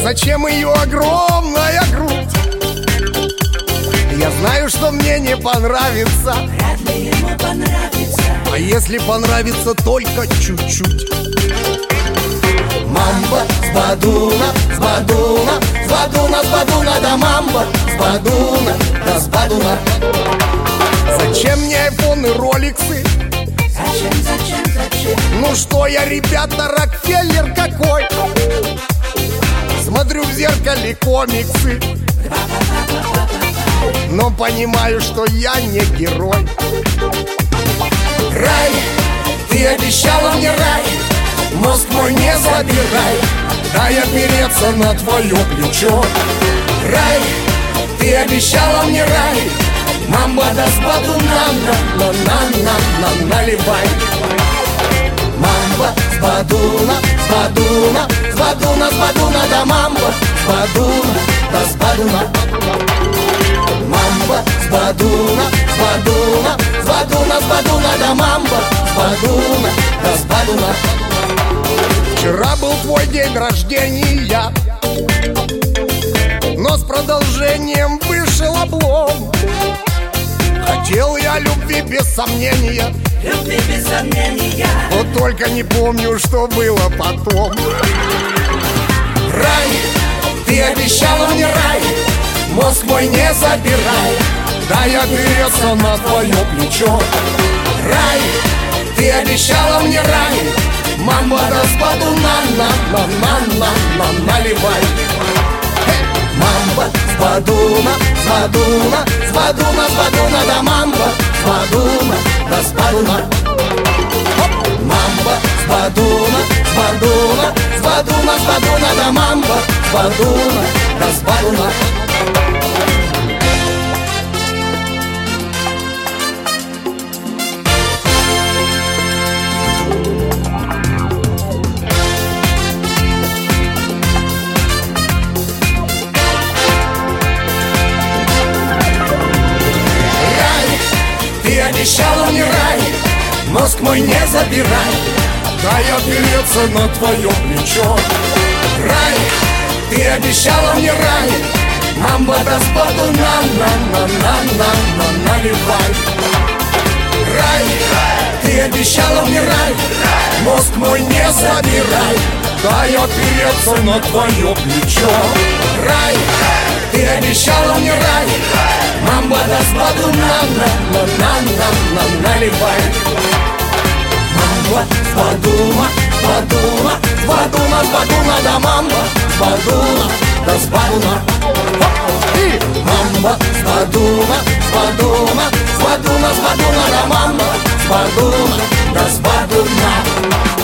Зачем ее огромная грудь? Я знаю, что мне не понравится. Вряд ли ему понравится. А если понравится только чуть-чуть? Мамба с бадуна, с бадуна, с бадуна, с бадуна, да мамба с бадуна, да с бадуна. Зачем мне айфоны, роликсы? Зачем? Ну что я, ребята, Рокфеллер какой? Смотрю в зеркале комиксы, но понимаю, что я не герой. Рай, ты обещала мне рай, мозг мой не забирай, дай опереться на твое плечо. Рай, ты обещала мне рай, мамба да с бадуна, на наливай. Мамба с бадуна, с бадуна, с бадуна, с бадуна, да мамба с бадуна, да с бадуна. Мамба с бадуна, с бадуна, с бадуна, с бадуна, да мамба с бадуна, да с бадуна. Вчера был твой день рождения, но с продолжением вышел облом. Хотел я любви без сомнения, Любви без сомнения. вот только не помню, что было потом. Рай, ты обещала мне рай, мозг мой не забирай, дай опереться на твое плечо. Рай, ты обещала мне рай, мамба да с бадуна, на наливай. Мамба с бадуна, с бадуна, с бадуна, с бадуна, да мамба с бадуна, да с бадуна. Мамба с бадуна, с бадуна, с бадуна, с бадуна, да мамба с бадуна, да с бадуна. Ты обещала мне рай, мозг мой не забирай, дай опереться на твое плечо. Рай, ты обещала мне рай, мамба да с бадуна, на наливай. Рай, ты обещала мне рай, мозг мой не забирай, дай опереться на твое плечо. Рай, ты обещала мне рай, мамба да с бадуна, на наливай. Мамба с бадуна, с бадуна, с бадуна, с бадуна, да мамба с бадуна, да с бадуна. Мамба с бадуна, с бадуна, с бадуна, с бадуна, да мамба с бадуна, да с бадуна.